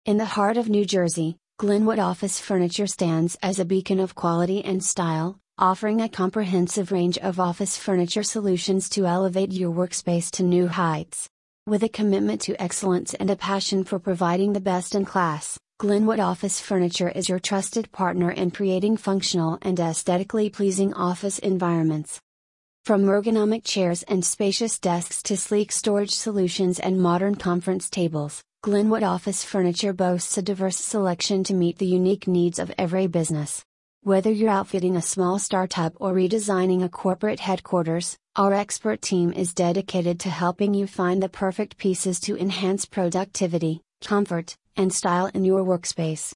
In the heart of New Jersey, Glenwood Office Furniture stands as a beacon of quality and style, offering a comprehensive range of office furniture solutions to elevate your workspace to new heights. With a commitment to excellence and a passion for providing the best in class, Glenwood Office Furniture is your trusted partner in creating functional and aesthetically pleasing office environments. From ergonomic chairs and spacious desks to sleek storage solutions and modern conference tables, Glenwood Office Furniture boasts a diverse selection to meet the unique needs of every business. Whether you're outfitting a small startup or redesigning a corporate headquarters, our expert team is dedicated to helping you find the perfect pieces to enhance productivity, comfort, and style in your workspace.